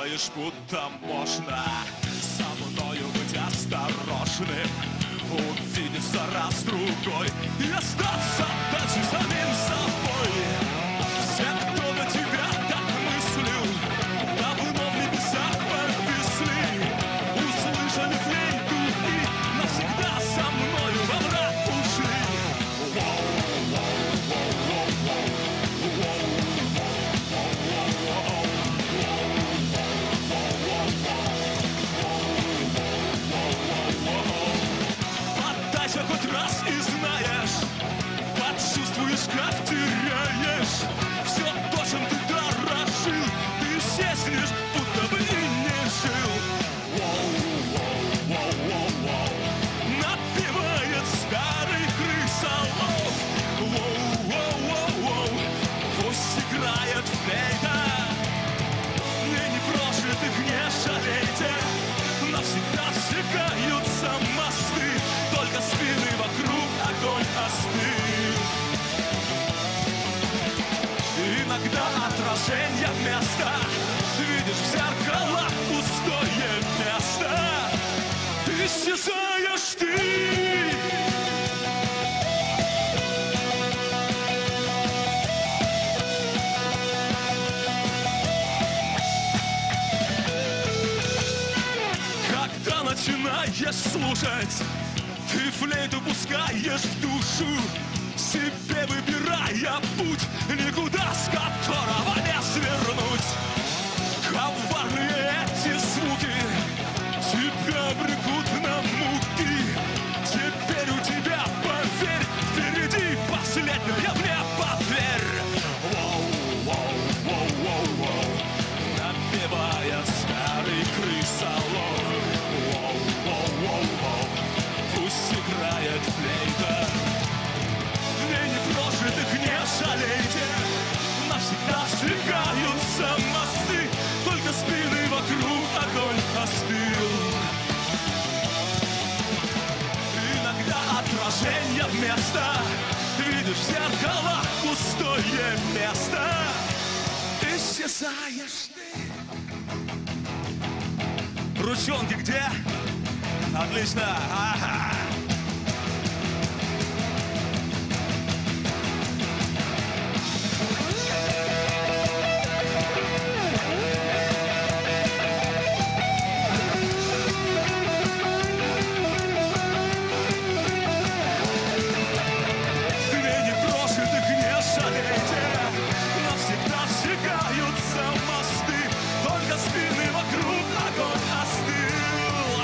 думаешь, будто можно со мною быть осторожным, увидеться раз-другой и остаться дальше самим собой. Все, кто на тебя так мыслил, давно в небесах повисли, услышали флейту и навсегда со мною во мрак ушли. Поддайся хоть раз и знаешь, почувствуешь, как теряешь все то, чем ты дорожил. Ты исчезнешь, будто бы и не жил. Напевает старый крысолов. Пусть играет флейта, ныне прожитых не жалейте. Навсегда сжигаются мосты, только спины вокруг огонь остыл. Иногда отражение вместо, видишь в зеркало пустое место. Исчезаешь ты. Когда начинаешь слушать, ты флейту пускаешь в душу, себе выбирая путь, никуда с которого не свернуть. Коварные эти звуки тебя обрекут на муки. Теперь у тебя, поверь, впереди последняя мне поверь. Напевая старый крысолов. Пусть играет флейта, ныне прожитых не жалейте. Навсегда сжигаются мосты, только спины вокруг огонь остыл. Иногда отражение вместо, видишь в зеркало пустое место. Исчезаешь ты. Ручонки где? Отлично! Ага. Ныне прожитых не жалейте, навсегда сжигаются мосты, только спины вокруг огонь остыл.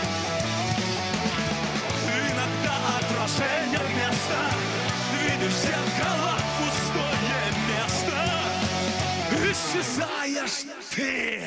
Иногда отражение вместо, видишь в зеркало пустое место. Исчезаешь ты.